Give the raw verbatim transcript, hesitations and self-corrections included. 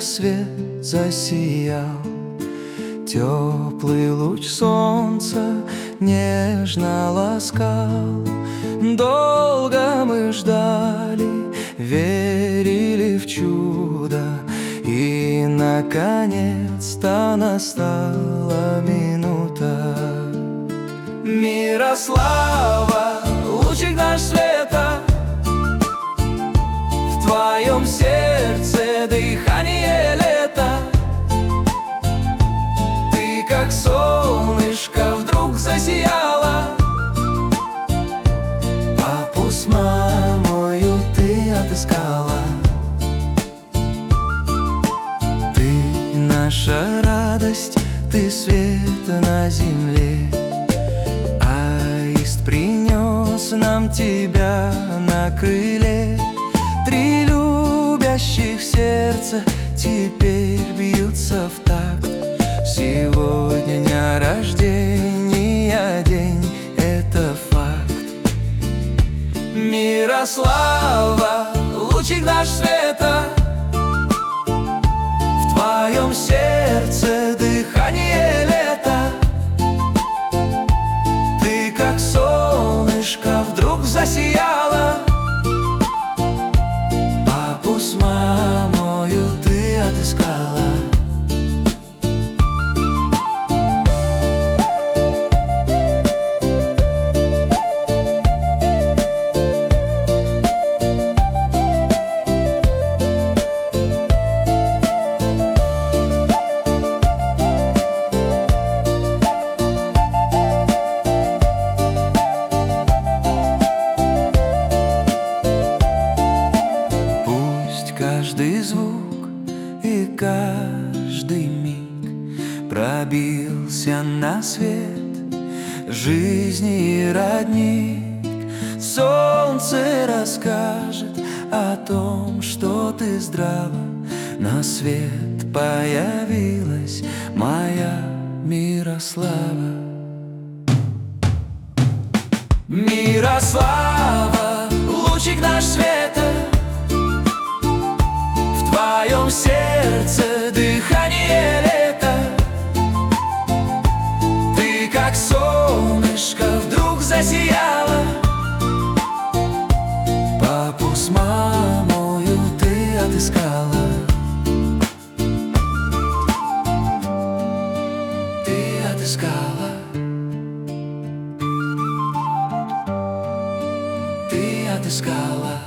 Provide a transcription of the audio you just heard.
рассвет засиял, теплый луч солнца нежно ласкал. Долго мы ждали, верили в чудо, и наконец-то настала минута. Мирослава, лучик наш света, в твоем сердце дыхание лета. Ты, как солнышко, вдруг засияла. Папу с мамою ты отыскала. Ты наша радость, ты свет на земле. Аист принес нам тебя на крыле. Три любящих сердца теперь бьются в такт. Сегодня дня рождения день, это факт. Мирослава, лучик наш света, в твоем сердце дыхание лета. Ты, как солнышко, вдруг засияла. Папу с мамою ты отыскала. Каждый звук и каждый миг пробился на свет жизни и родник. Солнце расскажет о том, что ты здрава. На свет появилась моя Мирослава. Мирослава, лучик наш света, в твоем сердце дыхание лета. Ты, как солнышко, вдруг засияла. Папу с мамою ты отыскала. Ты отыскала. Ты отыскала.